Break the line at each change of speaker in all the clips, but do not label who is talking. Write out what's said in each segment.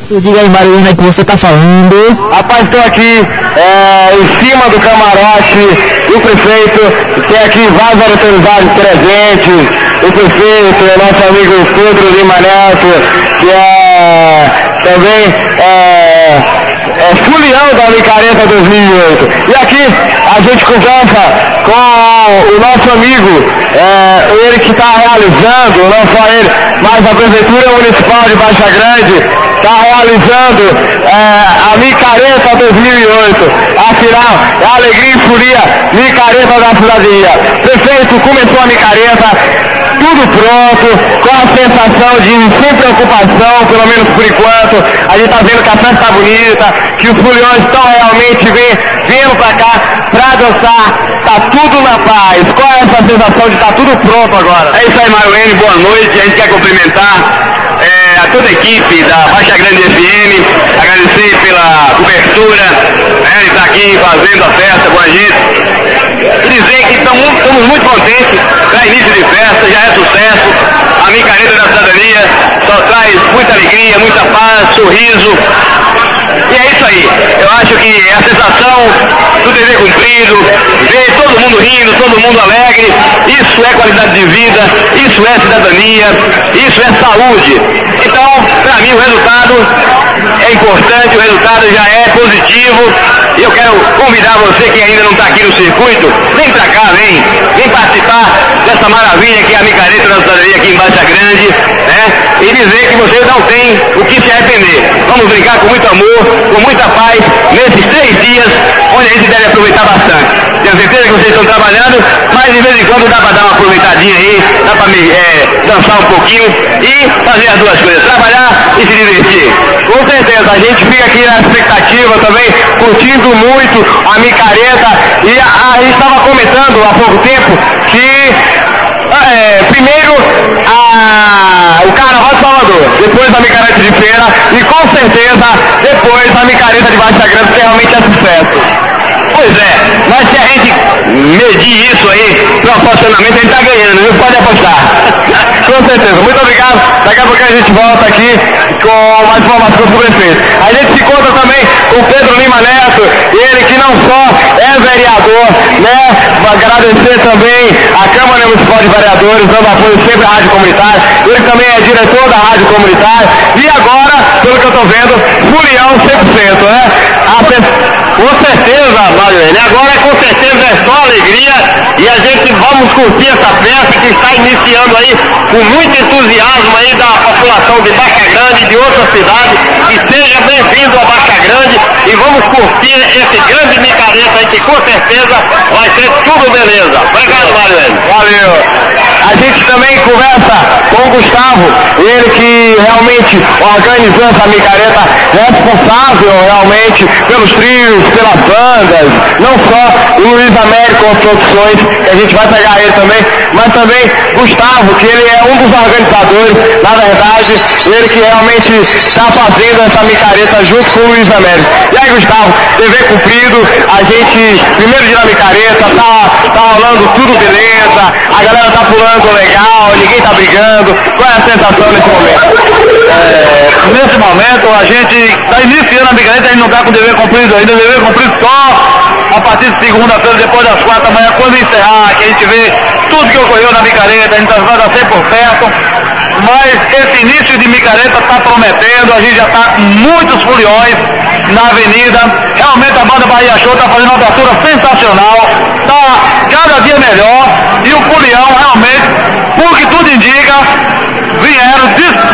Diga aí, Mariana, que você tá falando.
Rapaz, estou aqui em cima do camarote do prefeito, tem aqui vários autoridades presentes, o prefeito, o nosso amigo Pedro Lima Neto, que é também fulião da Micareta 2008. E aqui a gente conversa com o nosso amigo, ele que está realizando, não só ele, mas a Prefeitura Municipal de Baixa Grande, está realizando a Micareta 2008. Afinal, é a alegria e folia Micareta da cidadania. Prefeito, começou a Micareta, tudo pronto, com a sensação de sem preocupação, pelo menos por enquanto. A gente está vendo que a festa está bonita, que os foliões estão realmente vindo para cá para dançar. Está tudo na paz. Qual é essa sensação de estar tudo pronto agora?
É isso aí, Maruene, boa noite. A gente quer cumprimentar a toda a equipe da Baixa Grande FM, agradecer pela cobertura, de estar aqui fazendo a festa com a gente, e dizer que estamos muito contentes para início de festa, já é sucesso, a Micareta da Cidadania só traz muita alegria, muita paz, sorriso, e é isso aí. Eu acho que é a sensação do dever cumprido, ver todo mundo rindo, todo mundo alegre, isso é qualidade de vida, isso é cidadania, isso é saúde. Então, para mim o resultado é importante, o resultado já é positivo, e eu quero convidar você que ainda não está aqui no circuito, vem para cá, vem participar dessa maravilha que é a Micareta da Cidadania aqui em Baixa Grande, e dizer que você não tem o que se arrepender. Vamos brincar com muito amor, com muita paz, nesses 3 dias, onde a gente deve aproveitar bastante. Tenho certeza que vocês estão trabalhando, mas de vez em quando dá para dar uma aproveitadinha aí, dá para dançar um pouquinho e fazer as duas coisas, trabalhar e se divertir.
Com certeza, a gente fica aqui na expectativa também, curtindo muito a Micareta, e a gente estava comentando há pouco tempo que primeiro o Carnaval de Salvador, depois a Micareta de Feira e com certeza depois a Micareta de Baixa Grande, que realmente é sucesso.
Pois é, mas se a gente medir isso aí proporcionalmente, a gente está ganhando, viu? Pode apostar.
Com certeza, muito obrigado. Daqui a pouco a gente volta aqui com mais informações sobre o prefeito. A gente se encontra também com o Pedro Lima Neto, ele que não só é vereador, vai agradecer também a Câmara Municipal de Vereadores, dando apoio sempre à Rádio Comunitária, ele também é diretor da Rádio Comunitária, e agora, pelo que eu estou vendo, fulião 100%, Com certeza, Mariane, agora com certeza é só alegria, e a gente vamos curtir essa festa que está iniciando aí com muito entusiasmo aí da população de Baixa Grande e de outras cidades, e seja bem-vindo a Baixa Grande, e vamos curtir esse grande Micareta aí que com certeza vai ser tudo beleza. Obrigado, Mariane. Valeu. A gente também conversa com o Gustavo, ele que realmente organizou essa Micareta, responsável realmente pelos trios, pelas bandas, não só o Luiz Américo Produções, que a gente vai pegar ele também, mas também Gustavo, que ele é um dos organizadores, na verdade, ele que realmente está fazendo essa Micareta junto com o Luiz Américo. E aí, Gustavo, dever cumprido, a gente, primeiro dia da Micareta, tá rolando tudo beleza, a galera tá pulando legal, ninguém tá brigando. Qual é a sensação nesse momento?
Nesse momento a gente está iniciando a Micareta, a gente não está com o dever cumprido ainda, o dever cumprido só a partir de segunda-feira, depois das 4 da manhã, quando encerrar, que a gente vê tudo que ocorreu na Micareta, a gente vai estar sempre por perto, mas esse início de Micareta está prometendo, a gente já está com muitos foliões na avenida, realmente a banda Bahia Show está fazendo uma abertura sensacional, está cada dia melhor, e o folião realmente, por que tudo indica, vieram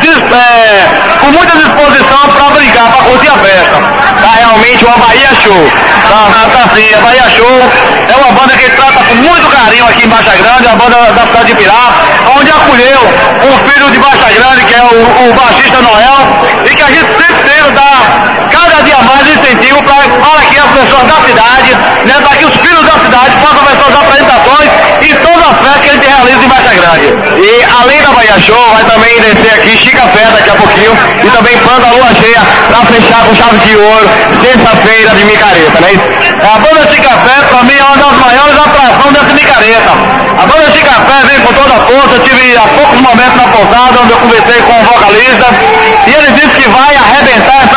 com muita disposição para brincar, para curtir a festa. Tá realmente uma Bahia Show. Tá sim, a Bahia Show é uma banda que trata com muito carinho aqui em Baixa Grande, a banda da cidade de Pirá, onde acolheu um filho de Baixa Grande, que é o baixista Noel, e que a gente sempre tenta dar cada dia mais incentivo para que as pessoas da cidade, para que os filhos da cidade possam ver suas apresentações e todas as festas que a gente realiza em Baixa Grande. E além da Bahia Show, vai também descer aqui Chica Fé daqui a pouquinho, e também Banda Lua Cheia, para fechar com chave de ouro, sexta-feira de Micareta, né? A banda Chica Fé, para mim, é uma das maiores atrações dessa Micareta. A banda Chica Fé vem com toda a força, eu tive há poucos momentos na pousada, onde eu conversei com o vocalista, e ele disse que vai arrebentar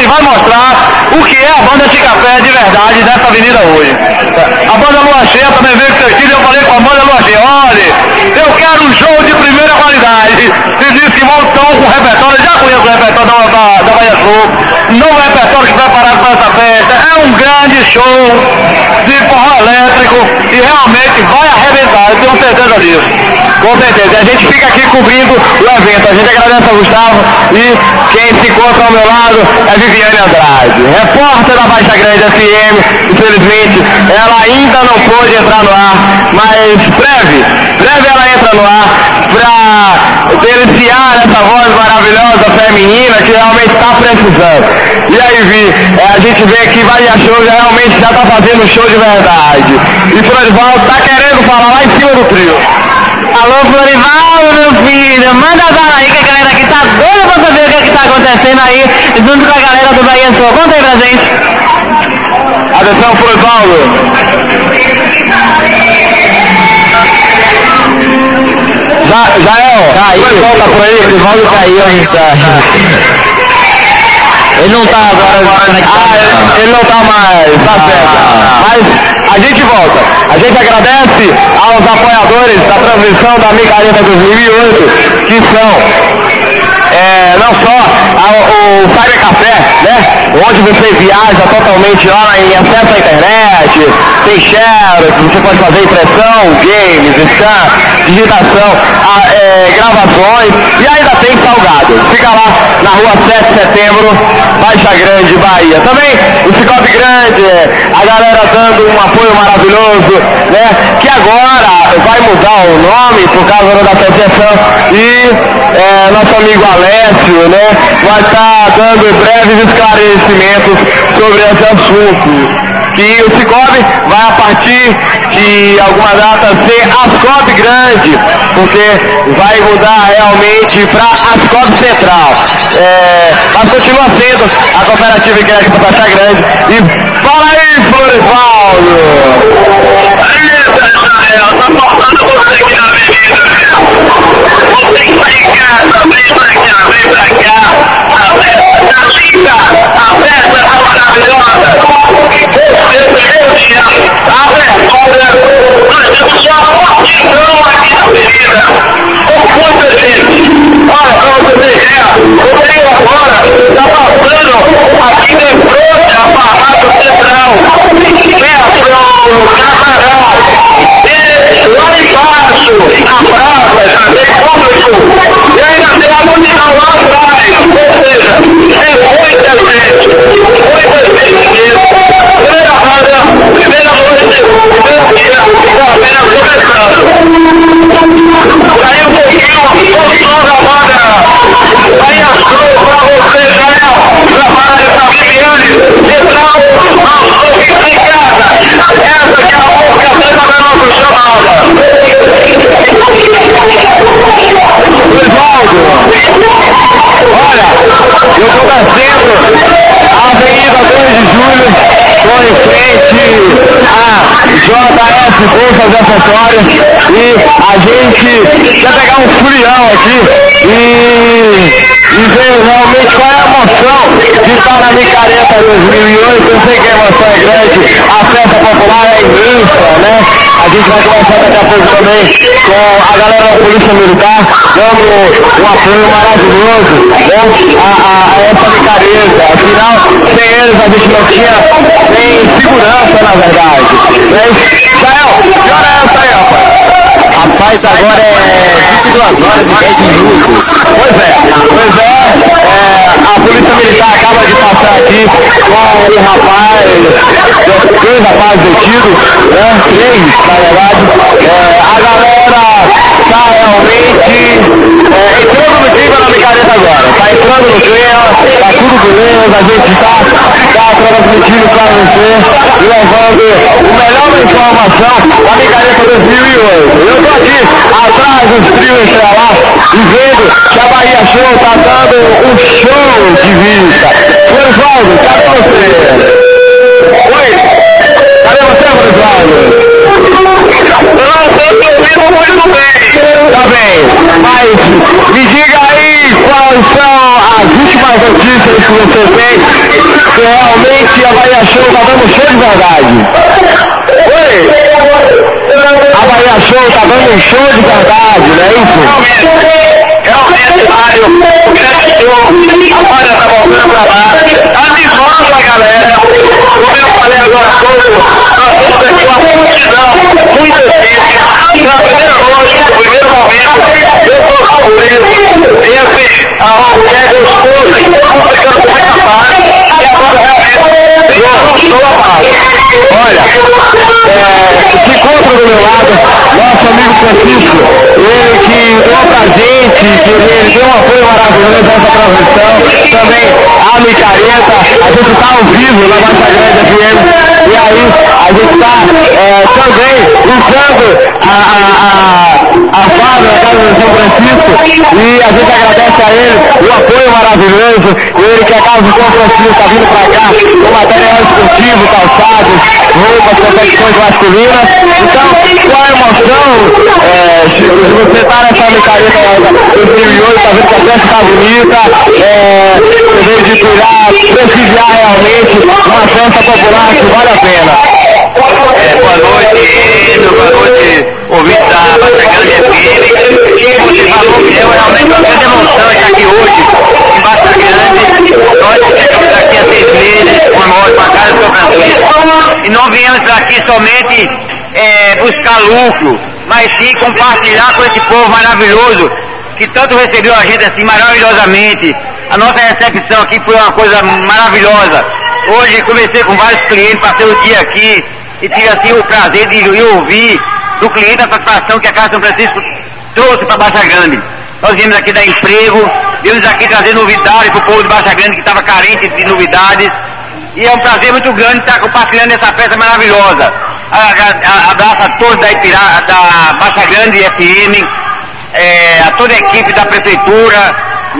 vai mostrar o que é a banda Chicafé de verdade nessa avenida hoje. A banda Lua Cheia também veio com seu estilo, eu falei com a banda Lua Cheia, olha, eu quero um show de primeira qualidade. E disse que estão com o repertório, já conheço o repertório da Bahia Sul, novo repertório que vai parar para essa festa, é um grande show de forró elétrico e realmente vai arrebentar, eu tenho certeza disso. Com certeza, a gente fica aqui cobrindo o evento, a gente agradece ao Gustavo e quem se encontra ao meu lado é Viviane Andrade, repórter da Baixa Grande FM. Infelizmente ela ainda não pôde entrar no ar, mas breve ela entra no ar para deliciar essa voz maravilhosa feminina que realmente está precisando. E aí, Vi, a gente vê que Bahia Show realmente já está fazendo show de verdade. E Florivaldo está querendo falar lá em cima do trio.
Alô, Florivaldo, meu filho, manda bala aí que a galera aqui tá doida pra saber o que é que tá acontecendo aí, junto com a galera do Bahia Show. Conta aí pra gente.
Atenção, Florivaldo. Jael, caiu. Volta por aí, Florivaldo caiu, a gente tá.
Ele não tá agora conectado.
Ele não tá mais, tá certo. Mas a gente volta. A gente agradece aos apoiadores da transmissão da Micareta 2008, que são não só o Cyber Café, né? Onde você viaja totalmente lá em acesso à internet, tem share, você pode fazer impressão, games, scan, digitação, gravações e ainda tem salgado. Fica lá na rua 7 de setembro, Baixa Grande, Bahia. Também o Cicobi Grande, a galera dando um apoio maravilhoso, né? Que agora vai mudar o nome por causa da associação e nosso amigo Alessio, né? Vai estar dando breves esclarecimentos sobre esse assunto. Que o Cicobi vai a partir de alguma data ser Ascob Grande, porque vai mudar realmente para Ascob Central. Mas continua sendo a cooperativa de crédito para Baixa Grande. E fala aí, Florivaldo! Tá faltando você aqui na avenida. Você que tá em casa, vem pra cá. A festa tá linda, a festa tá maravilhosa. A abertura, nós temos só uma multidão aqui na avenida, com muita gente. Olha, pra você ter ideia, o trio agora está passando aqui de frente à Barraca Central, perto do Camarão, e lá embaixo, na praça, já tem público, e ainda tem a multidão lá atrás, ou seja, é muita gente mesmo. Primeira noite, primeiro dia, está apenas começando. Aí um pouquinho, o som da banda Bahia Show para você, Jael, trabalha para Viviane, Central, ao som em casa. Essa que é a música tema da nossa chamada. Osvaldo, olha, eu estou descendo a Avenida 2 de Julho, estou em frente a JS Bolsas e Acessórios e a gente quer pegar um furião aqui e ver realmente qual é a emoção de estar na Micareta 2008. Eu sei que a emoção é grande, a festa popular é imensa, né? A gente vai começar daqui a pouco também com a galera da Polícia Militar dando um apoio maravilhoso, né? a essa micareta. Afinal, sem eles a gente não tinha nem segurança, na verdade. Jael, que hora é essa aí, rapaz? Rapaz, agora é 22 horas e 10 minutos. Pois é, a Polícia Militar acaba de passar aqui com um rapaz, dois rapazes detidos, né? 3, na verdade. A galera está realmente entrando no clima na micareta agora. Está entrando no clima, está tudo beleza, a gente está transmitindo para você e levando o melhor da informação da Micareta 2008. Eu estou aqui atrás dos trios estrelados e vendo que a Bahia Show está dando um show de vista. Florivaldo, cadê você? Oi? Cadê você, Florivaldo? Eu estou ouvindo muito bem. Tá bem, mas me diga aí quais são as últimas notícias que
você vê que realmente a Bahia Show tá dando show de verdade. Oi! A Bahia Show tá dando um show de verdade, não é isso? Realmente, Mário, o grande show, agora tá voltando pra lá, animando a galera, como eu falei agora há pouco, nós temos aqui uma multidão, muita gente, na primeira noite, no primeiro momento, eu tô surpreso, esse, a mulher gostosa, que estão ficando muita paz, e agora realmente, eu estou amado. Olha, se encontra do meu lado, nosso amigo Francisco, ele que deu pra gente, que ele deu um apoio maravilhoso nessa transmissão, também a Micareta, a gente está ao vivo na Baixa Grande FM, e aí a gente está também usando a fábrica da Casa de São Francisco, e a gente agradece a ele o apoio maravilhoso, ele que a Casa de São Francisco está vindo para cá com material esportivo, calçados, roupas, competições masculinas. Então, qual a emoção, se você está nessa Micareta do 2008, está vendo que a festa está bonita, você veio de cuidar, prestigiar realmente uma festa popular que vale a pena. Boa noite, boa noite, ouvinte da Baixa Grande FM. Como você falou, é realmente uma grande emoção estar aqui hoje em Baixa Grande. Nós que estamos aqui há 6 meses, comemoramos com a Casa de São Francisco. E não viemos aqui somente buscar lucro, mas sim compartilhar com esse povo maravilhoso que tanto recebeu a gente assim maravilhosamente. A nossa recepção aqui foi uma coisa maravilhosa. Hoje conversei com vários clientes, passei o dia aqui e tive assim o prazer de ouvir do cliente a satisfação que a Casa São Francisco trouxe para Baixa Grande. Nós viemos aqui dar emprego, viemos aqui trazer novidades para o povo de Baixa Grande que estava carente de novidades. E é um prazer muito grande estar compartilhando essa festa maravilhosa. Abraço a todos da Baixa Grande FM, a toda a equipe da Prefeitura,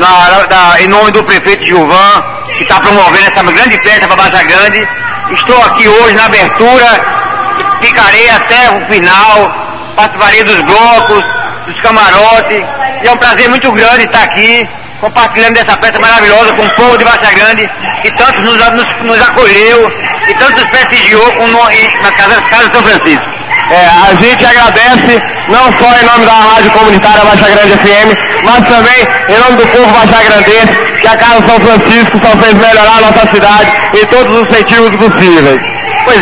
em nome do prefeito Gilvan, que está promovendo essa grande festa para Baixa Grande. Estou aqui hoje na abertura, ficarei até o final, participarei dos blocos, dos camarotes, e é um prazer muito grande estar aqui, compartilhando dessa festa maravilhosa com o povo de Baixa Grande, que tanto nos acolheu, e tanto nos prestigiou na Casa de São Francisco. A gente agradece, não só em nome da Rádio Comunitária Baixa Grande FM, mas também em nome do povo baixagrandense, que a Casa de São Francisco só fez melhorar a nossa cidade em todos os sentidos possíveis. Pois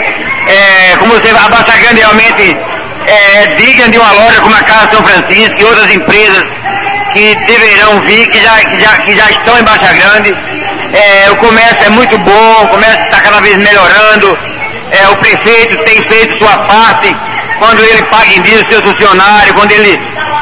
é, como você, a Baixa Grande realmente é digna de uma loja como a Casa de São Francisco e outras empresas que deverão vir, que já estão em Baixa Grande. O comércio é muito bom, o comércio está cada vez melhorando. O prefeito tem feito sua parte quando ele paga em dia os seus funcionários, quando ele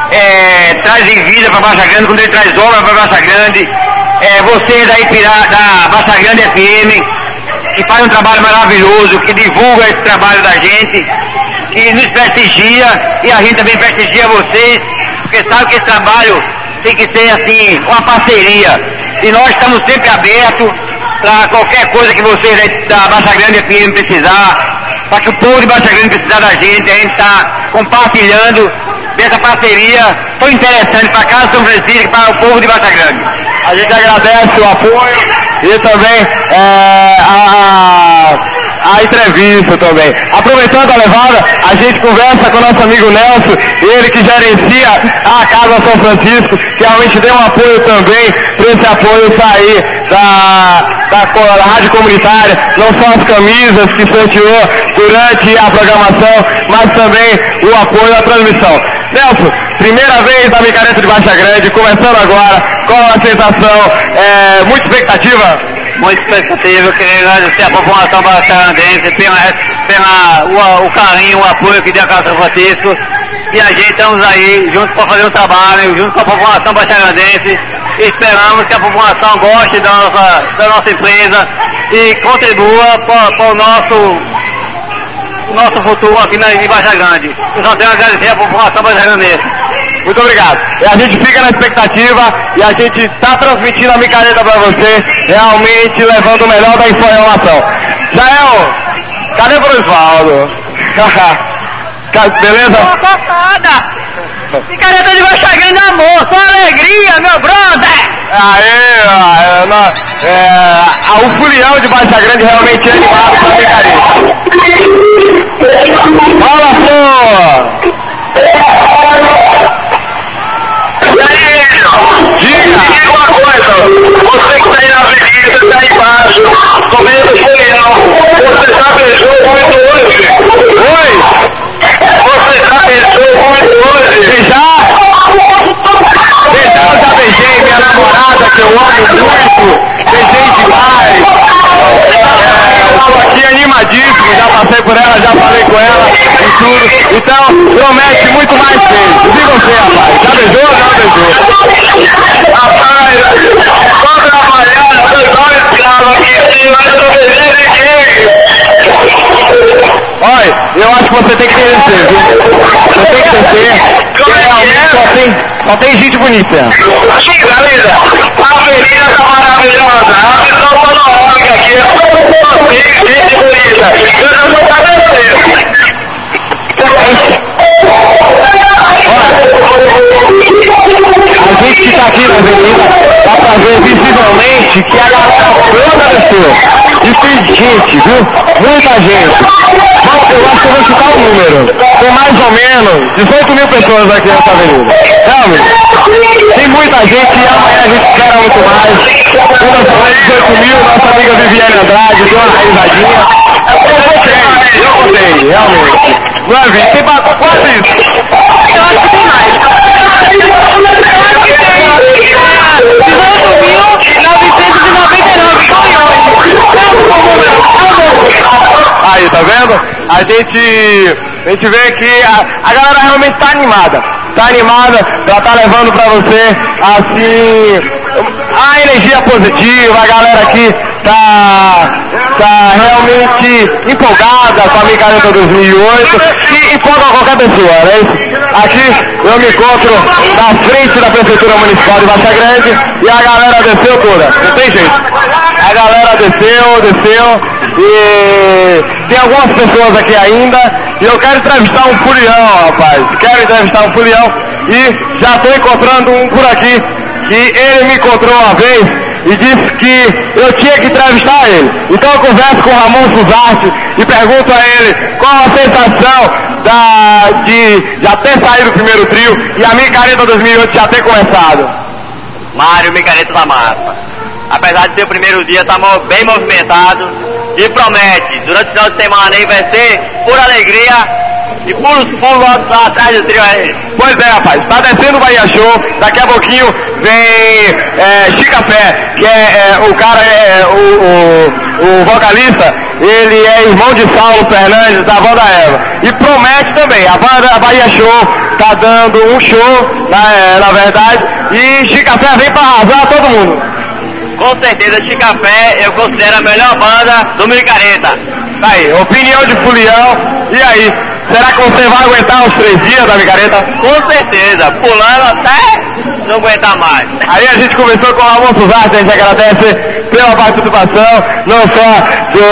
traz em vida para Baixa Grande, quando ele traz obra para Baixa Grande. Você da Baixa Grande FM, que faz um trabalho maravilhoso, que divulga esse trabalho da gente, que nos prestigia, e a gente também prestigia vocês, porque sabe que esse trabalho tem que ser assim, uma parceria. E nós estamos sempre abertos para qualquer coisa que vocês da Baixa Grande FM precisar, para que o povo de Baixa Grande precisar da gente, a gente está compartilhando dessa parceria tão interessante para a Casa de São Francisco e para o povo de Baixa Grande. A gente agradece o apoio e também a entrevista também. Aproveitando a levada, a gente conversa com o nosso amigo Nelson, ele que gerencia a Casa São Francisco, que realmente deu um apoio também, para esse apoio sair da Rádio Comunitária, não só as camisas que sorteou durante a programação, mas também o apoio à transmissão. Nelson, primeira vez na Micareta de Baixa Grande, começando agora, qual a sensação? Muita expectativa? Muita expectativa, eu queria agradecer a população baixagrandense pelo carinho, o apoio que deu a Casa São Francisco, e a gente estamos aí juntos para fazer um trabalho, junto com a população baixagrandense, e esperamos que a população goste da nossa empresa e contribua para o nosso futuro aqui em Baixa Grande. Eu só tenho a agradecer a população baixagrandense. Muito obrigado. E a gente fica na expectativa e a gente está transmitindo a Micareta para você, realmente levando o melhor da informação. Jael, cadê o Osvaldo? Beleza?
Micareta de Baixa Grande, amor, só alegria, meu brother!
O Fulião de Baixa Grande realmente é animado com a micareta. Fala, Flor!
Diga uma coisa, você que tá aí na avenida, tá aí embaixo, comendo Fulião, você já beijou muito hoje?
Oi?
Você já beijou muito hoje?
Beijar? Beijar, eu já beijei minha namorada, que eu amo muito. Beijei demais. Estou aqui animadíssimo, já passei por ela, já falei com ela e tudo. Então, promete muito mais vezes. E você, rapaz? Já beijou ou não beijou?
Rapaz, quando eu trabalhar, eu tô escravo aqui em cima, mas eu não beijei ninguém.
Olha, eu acho que você tem que crescer, viu? Você tem que crescer. Só tem gente bonita.
Aqui, galera, a avenida tá maravilhosa, a visão panorâmica aqui, só tem gente bonita. Eu já tô sabendo disso.
A gente que tá aqui na avenida dá pra ver visivelmente que a galera toda desceu. E tem gente, viu? Muita gente. Eu acho que eu vou chutar o número. Tem mais ou menos 18 mil pessoas aqui nessa avenida. Realmente. Tem muita gente e amanhã a gente espera muito mais. Segunda-feira, 18 mil, nossa amiga Viviane Andrade deu uma risadinha. Eu contei, realmente. Não é, Vivi? Tem quase isso.
Eu acho que tem mais. 18.999
Aí, tá vendo? A gente vê que a galera realmente tá animada. Tá animada, ela tá levando pra você, assim, a energia positiva, a galera aqui tá realmente empolgada com a micareta 2008 e empolga qualquer pessoa, né? Aqui eu me encontro na frente da Prefeitura Municipal de Baixa Grande e a galera desceu toda, não tem jeito. A galera desceu e tem algumas pessoas aqui ainda e eu quero entrevistar um Fulião, rapaz. Quero entrevistar um Fulião e já estou encontrando um por aqui que ele me encontrou uma vez e disse que eu tinha que entrevistar ele. Então eu converso com o Ramon Suzarte e pergunto a ele qual a sensação de já ter saído do primeiro trio e a micareta 2008 já ter começado.
Mário, micareta da massa. Apesar de ser o primeiro dia, tá bem movimentado e promete, durante o final de semana aí vai ser pura alegria e pulos lá atrás do trio aí.
Pois é, rapaz, tá descendo o Bahia Show, daqui a pouquinho vem Chicafé, que o cara, o vocalista, ele é irmão de Saulo Fernandes, da banda Eva. E promete também, a banda Bahia Show tá dando um show, na verdade, e Chicafé vem pra arrasar todo mundo.
Com certeza, Chicafé eu considero a melhor banda do micareta.
Tá aí, opinião de Fulião, e aí? Será que você vai aguentar os 3 dias da micareta?
Com certeza, pulando até não aguentar mais.
Aí a gente começou com o Ramon Suzarte, a gente agradece pela participação, não só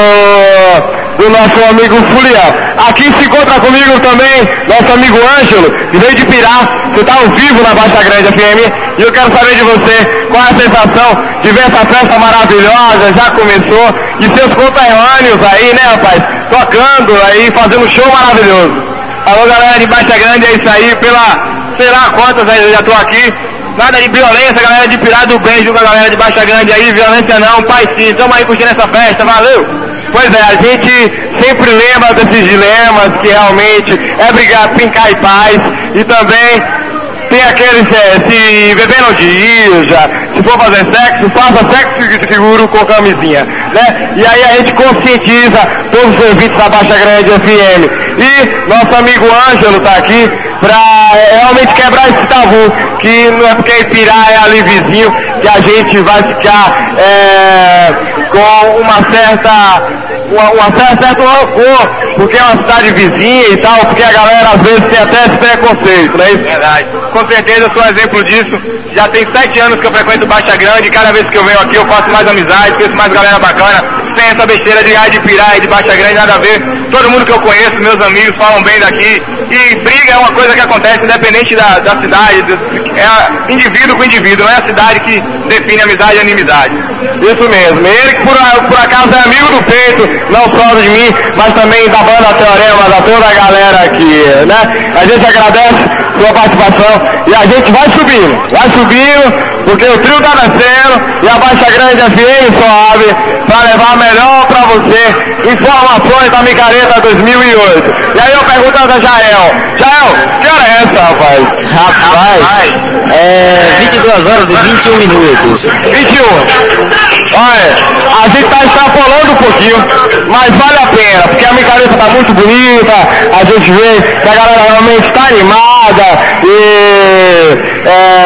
do nosso amigo Fulião. Aqui se encontra comigo também nosso amigo Ângelo, que veio de Pirá, que está ao vivo na Baixa Grande FM, e eu quero saber de você qual é a sensação de ver essa festa maravilhosa, já começou, e seus conterrâneos aí, né, rapaz, tocando aí, fazendo um show maravilhoso. Alô, galera de Baixa Grande, é isso aí, sei lá quantas aí eu já tô aqui, nada de violência, galera de Pirá do bem, junto com a galera de Baixa Grande aí, violência não, paz sim, tamo aí curtindo essa festa, valeu! Pois é, a gente sempre lembra desses dilemas, que realmente é brigar, brincar em paz, e também tem aqueles, se beber não dirija, se for fazer sexo, faça sexo seguro com camisinha, né? E aí a gente conscientiza todos os ouvintes da Baixa Grande FM. E nosso amigo Ângelo tá aqui pra realmente quebrar esse tabu, que não é porque Pirá é ali vizinho que a gente vai ficar com certo rancor, porque é uma cidade vizinha e tal, porque a galera às vezes tem até esse preconceito, não é isso?
Verdade.
Com certeza eu sou um exemplo disso. Já tem 7 anos que eu frequento Baixa Grande e cada vez que eu venho aqui eu faço mais amizade, conheço mais galera bacana, sem essa besteira de Pirá e de Baixa Grande, nada a ver. Todo mundo que eu conheço, meus amigos, falam bem daqui. E briga é uma coisa que acontece independente da cidade, é indivíduo com indivíduo, não é a cidade que define amizade e inimizade.
Isso mesmo, ele que por acaso é amigo do peito, não só de mim, mas também da banda Teorema, da toda a galera aqui, né? A gente agradece sua participação e a gente vai subindo, porque o trio tá nascendo e a Baixa Grande FM sobe para levar melhor para você informações da Micareta 2008. E aí eu pergunto a Jael, que hora é essa, rapaz?
Rapaz, é 22 horas e 21 minutos.
21. Olha, a gente tá extrapolando um pouquinho, mas vale a pena, porque a Micareta tá muito bonita, a gente vê que a galera realmente tá animada e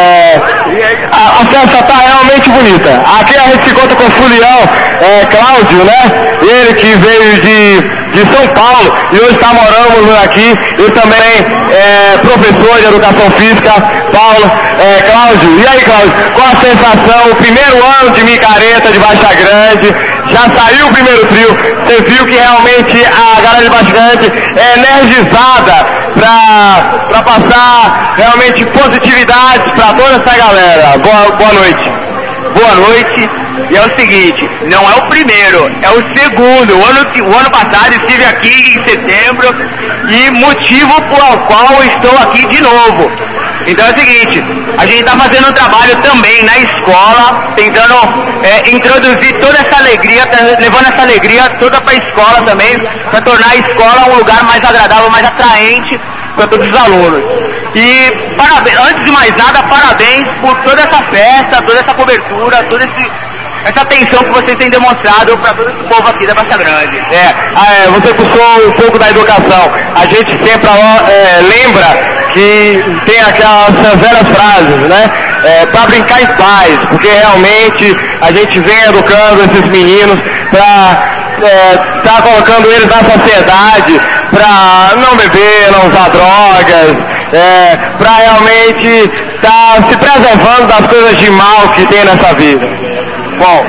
a festa tá realmente bonita. Aqui a gente se encontra com o Fulião, Cláudio, né? Ele que veio de São Paulo e hoje está morando aqui. E também professor de Educação Física, Paulo, Cláudio. E aí, Cláudio, qual a sensação? O primeiro ano de Micareta de Baixa Grande, já saiu o primeiro trio. Você viu que realmente a galera de Baixa Grande é energizada para passar realmente positividades para toda essa galera. Boa noite.
Boa noite. E é o seguinte, não é o primeiro, é o segundo. O ano passado estive aqui em setembro e motivo por qual estou aqui de novo. Então é o seguinte, a gente está fazendo um trabalho também na escola, tentando introduzir toda essa alegria, levando essa alegria toda para a escola também, para tornar a escola um lugar mais agradável, mais atraente para todos os alunos. E parabéns, antes de mais nada, parabéns por toda essa festa, toda essa cobertura, toda essa atenção que vocês têm demonstrado para todo esse povo aqui da Baixa Grande.
Você puxou um pouco da educação. A gente sempre lembra que tem aquelas velhas frases, né? Para brincar em paz, porque realmente a gente vem educando esses meninos para tá colocando eles na sociedade, para não beber, não usar drogas, para realmente estar se preservando das coisas de mal que tem nessa vida.
Bom,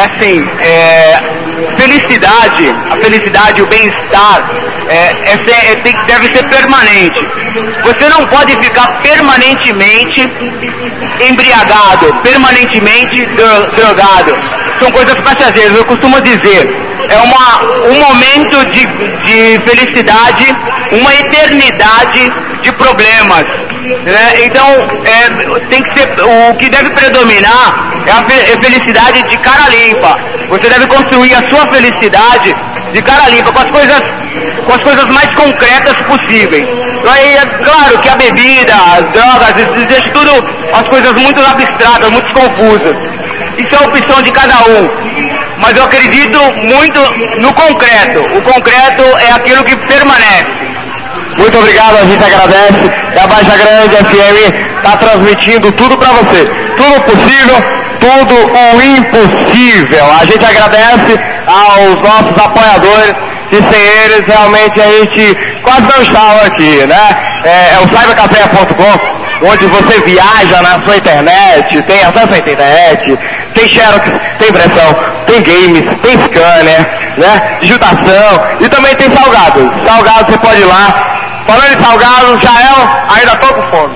a felicidade, o bem-estar, deve ser permanente. Você não pode ficar permanentemente embriagado, permanentemente drogado. São coisas passageiras, eu costumo dizer. É um momento de felicidade, uma eternidade de problemas. Então, tem que ser, o que deve predominar é a felicidade de cara limpa. Você deve construir a sua felicidade de cara limpa, com as coisas mais concretas possíveis. Então, aí é claro que a bebida, as drogas, isso deixa tudo as coisas muito abstratas, muito confusas. Isso é a opção de cada um. Mas eu acredito muito no concreto. O concreto é aquilo que permanece.
Muito obrigado, a gente agradece. E a Baixa Grande FM está transmitindo tudo para você. Tudo possível, tudo o impossível. A gente agradece aos nossos apoiadores, que sem eles realmente a gente quase não estava aqui, né? É o cybercafé.com, onde você viaja na sua internet, tem acesso à internet, tem xerox, tem impressão, tem games, tem scanner, né? Digitação e também tem salgados. Salgados você pode ir lá. Falando em salgado, Jael, ainda tô com fome.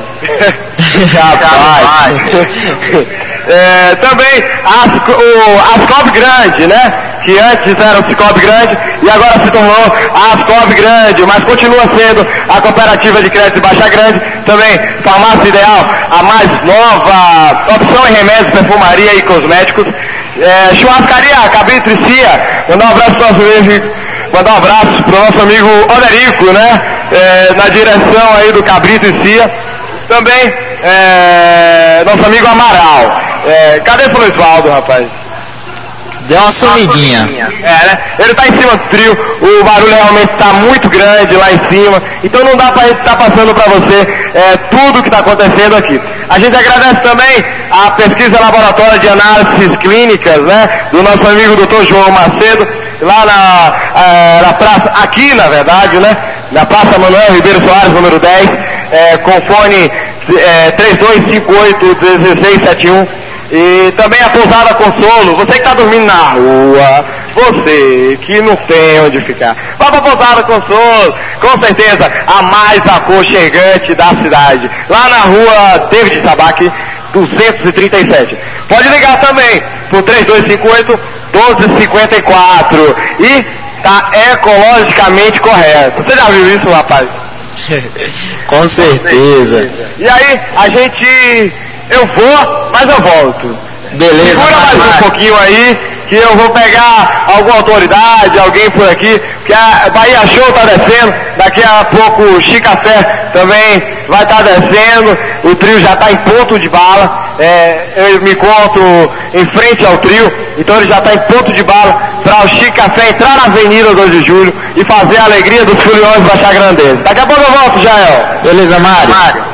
Rapaz. Também a Ascob Grande, né? Que antes era o Cicobi Grande e agora se tornou a Ascob Grande, mas continua sendo a cooperativa de crédito de Baixa Grande. Também Farmácia Ideal, a mais nova opção em remédios, perfumaria e cosméticos. Churrascaria Cabrito e Cia, mandar um abraço pro nosso amigo Oderico, né? Na direção aí do Cabrito e Cia. Também nosso amigo Amaral. Cadê o Luizvaldo, rapaz?
Deu uma sumidinha.
Né? Ele tá em cima do trio, o barulho realmente tá muito grande lá em cima, então não dá pra gente estar passando pra você tudo que tá acontecendo aqui. A gente agradece também a pesquisa laboratória de análises clínicas, né? Do nosso amigo Dr. João Macedo, lá na praça, aqui na verdade, né? Na Praça Manuel Ribeiro Soares, número 10, com fone 3258-1671. E também a Pousada Consolo, você que está dormindo na rua, você que não tem onde ficar, vá pra Pousada Consolo, com certeza a mais aconchegante da cidade, lá na rua David Tabac, 237. Pode ligar também por 3258-1254 e tá ecologicamente correto. Você já viu isso, rapaz?
Com certeza.
E aí, eu vou, mas eu volto.
Beleza.
Segura mais um pouquinho aí, que eu vou pegar alguma autoridade, alguém por aqui, que a Bahia Show tá descendo, daqui a pouco o Chicafé também vai estar descendo, o trio já tá em ponto de bala, eu me encontro em frente ao trio, então ele já está em ponto de bala para o Chicafé entrar na Avenida 2 de Julho e fazer a alegria dos Furiosos Baixar Grandense. Daqui a pouco eu volto, Jael.
Beleza, Mário.